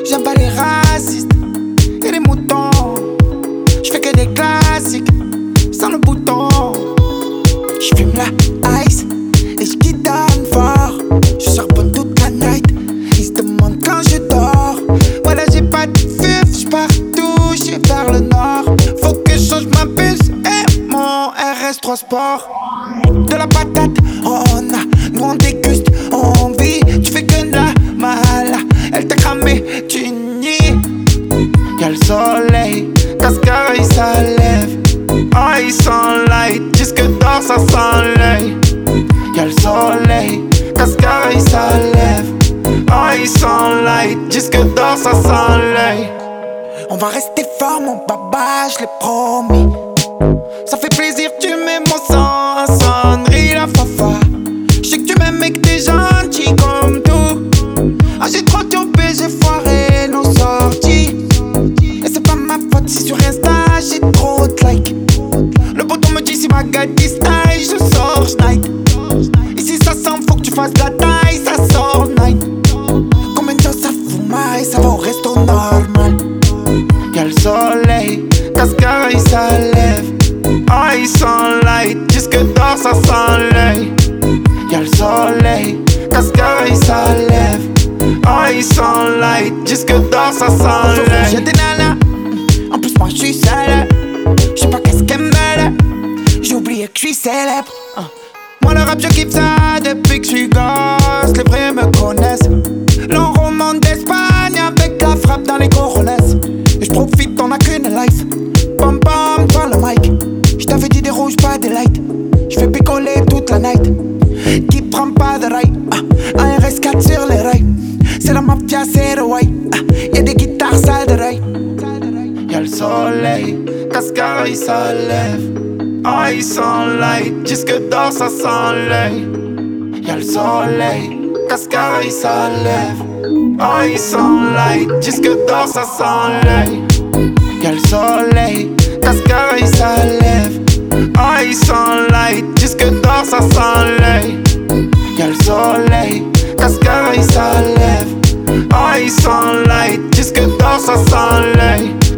J'aime pas les racistes et les moutons. J'fais que des classiques sans le bouton. J'fume la ice et j'guitane fort. Je charbonne toute la night. Ils se demandent quand je dors. Voilà, j'ai pas de fif, j'partout, j'suis vers le nord. Faut que je change ma puce et mon RS3 Sport. De la patate, on a, nous on déguste, on vit. Tu fais que de la mala, elle t'a cramé, tu nies. Y'a le soleil, Cascara il s'enlève. Ah, il s'enlight, jusque dehors ça s'enlève. Y'a le soleil, Cascara il s'enlève. Ah, il s'enlight, jusque dehors ça s'enlève. On va rester fort mon baba, je l'ai promis. Ça fait plaisir, tu mets mon sang en sonnerie, la fafa. J'sais que tu m'aimes et que t'es gentil comme tout. Ah, j'ai trop topé, j'ai foiré nos sorties. Et c'est pas ma faute si sur Insta j'ai trop de likes. Le bouton me dit si ma gueule dit style, je sors schneid. Et si ça sent, faut que tu fasses la taille, ça sort night. Combien de temps ça fout maille, ça va au resto normal. Y'a le soleil, Cascara il s'enlève. Ah, il s'enlight, jusque dehors ça s'enlève. Y'a le soleil, Cascara il s'enlève. Ah, il s'enlight, jusque dehors ça s'enlève. J'ai des nanas, en plus moi j'suis seul. J'sais pas qu'est-ce qu'elle me mêle. J'ai oublié que j'suis célèbre. Moi le rap je kiffe ça depuis que j'suis gosse. Les vrais me connaissent. L'enrôlement d'Espagne avec la frappe dans les coronets. Et j'profite, on a qu'une life. Pam pam dans le mic. J't'avais dit des rouges, pas des lights. J'fais picoler toute la night. Qui prend pas de rail. Un RS4 sur les rails. C'est la mafia, c'est le white. Y'a des guitares sales de rail. Y'a le soleil, Cascara il s'enlève. Ah, il s'enlight, jusque dehors ça s'enlève. Y'a le soleil, Cascara il s'enlève. Ah, il s'enlight, jusque dehors ça s'enlève. Y'a le soleil, Cascara il s'enlève. Ah, il s'enlight, jusque dehors ça s'enlève. Y'a le soleil, Cascara il s'enlève. Ah, il s'enlight, jusque dehors ça s'enlève.